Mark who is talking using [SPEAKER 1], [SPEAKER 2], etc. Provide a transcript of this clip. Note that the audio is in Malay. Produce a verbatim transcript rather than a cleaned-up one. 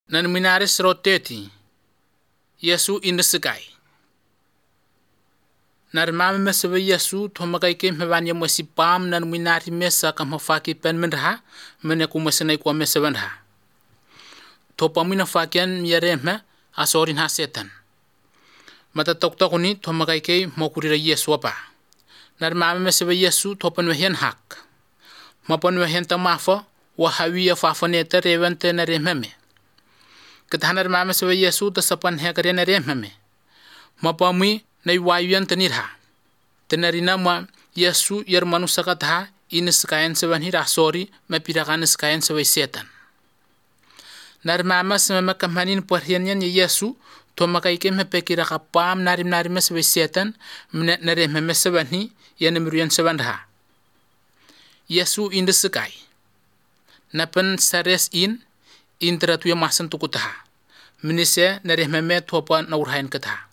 [SPEAKER 1] Nan minaris roteti. Yesu indesekai. Nar mama mesebe Yesu thomakai ke mebanya mesipam nan minari mesa kam hafaki pen menha mene ku mesenai ku mesebandha. Thopa mina fakian yareme asorin ha setan. Mata tok tok ni thomakai ke mokurira Yesu apa. Nar mama mesebe Yesu thopan wehen hak. Mapon wehen tamafa wa hawiya fafaneta revente na rememe. Ketahanar mama mesebe Yesu tasapan hekare na rememe. Mapamui na iwayuan tenirha. Tenarina ma Yesu yar manusia katha ineskaian sebanhi rasori mapirakan skaian sebai setan. Nar mama semama kamanin perhiannya Yesu tomakai ke mepekira kapam narim narim sebai setan menet nare meme sebanhi yan merian sebandha. Yesu indesekai. Napen sares in intratuya masan tukutaha. Menise nare meme topa naurhain katha.